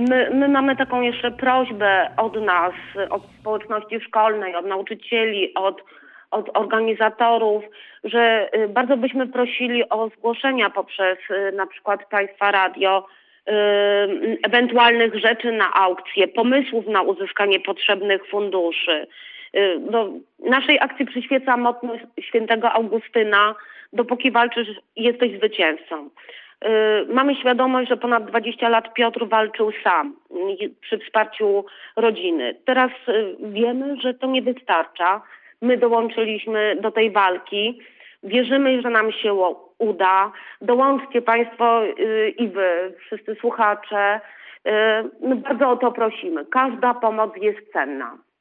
My mamy taką jeszcze prośbę od nas, od społeczności szkolnej, od nauczycieli, od organizatorów, że bardzo byśmy prosili o zgłoszenia poprzez na przykład Państwa radio ewentualnych rzeczy na aukcję, pomysłów na uzyskanie potrzebnych funduszy. Naszej akcji przyświeca motto świętego Augustyna: dopóki walczysz, jesteś zwycięzcą. Mamy świadomość, że ponad 20 lat Piotr walczył sam przy wsparciu rodziny. Teraz wiemy, że to nie wystarcza. My dołączyliśmy do tej walki. Wierzymy, że nam się uda. Dołączcie Państwo i Wy, wszyscy słuchacze. My bardzo o to prosimy. Każda pomoc jest cenna.